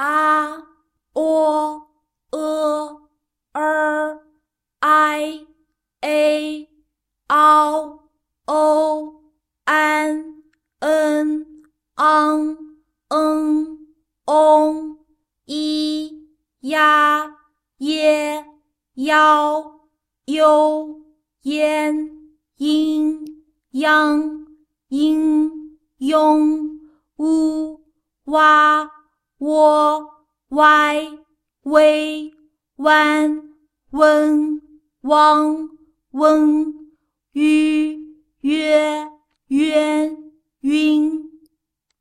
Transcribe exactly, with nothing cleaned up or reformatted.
啊喔呃儿 i a ao o an n ang n ong i ya ye yao you yan yin yang yin yong u哇喔歪微弯温汪温吁约渊晕